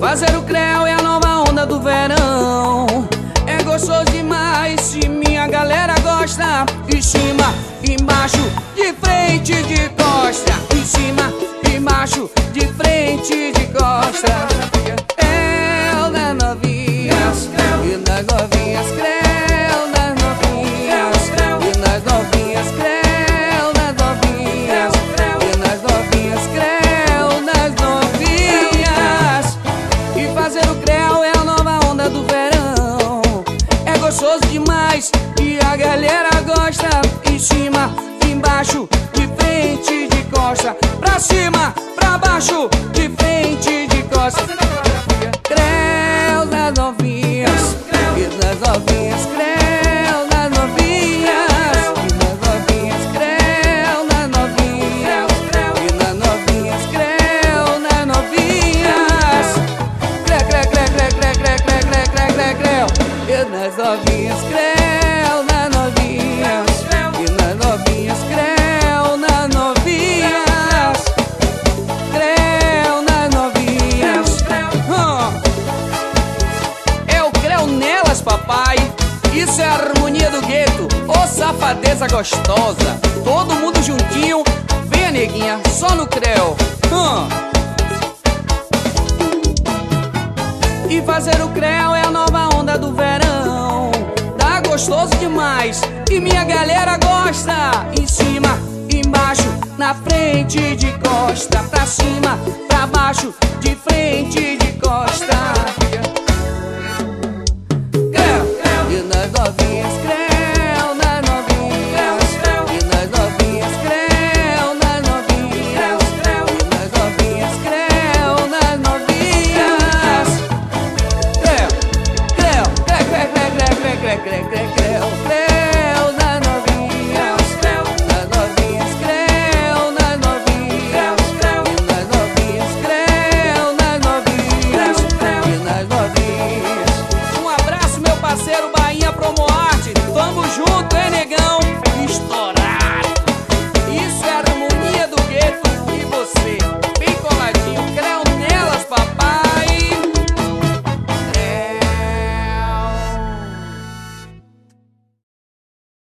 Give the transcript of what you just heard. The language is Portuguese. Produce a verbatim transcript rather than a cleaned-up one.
Fazer o creu é a nova onda do verão. É gostoso demais se minha galera gosta. Em cima, embaixo, de frente, de costa. Em cima, embaixo, de frente, de costa. Creu das novinhas, e das novinhas, creu das novinhas, e das novinhas, creu das novinhas, e das novinhas, creu das novinhas. E fazer o creu é a nova onda do verão. É gostoso demais e a galera gosta. Em cima, embaixo, de frente, de costa. Pra cima, pra baixo, de frente, de costa. Creu das novinhas, e das novinhas, creu das novinhas, e das novinhas, creu das novinhas, e das novinhas, creu das novinhas. Creu, creu, creu, creu, creu, creu, creu, creu, creu, creu. E das novinhas, creu das novinhas, e das novinhas, creu das novinhas, creu das novinhas. Eu creu nelas, papai. Isso é a harmonia do gueto. Ô safadeza gostosa. Todo mundo juntinho. Venha, neguinha, só no creu. Hum. E fazer o creu é a nova onda do verão. Tá gostoso demais e minha galera gosta. Em cima, embaixo, na frente, de costa. Pra cima, pra baixo, de frente, de costa. Creu, creu, e nas novinhas, creu.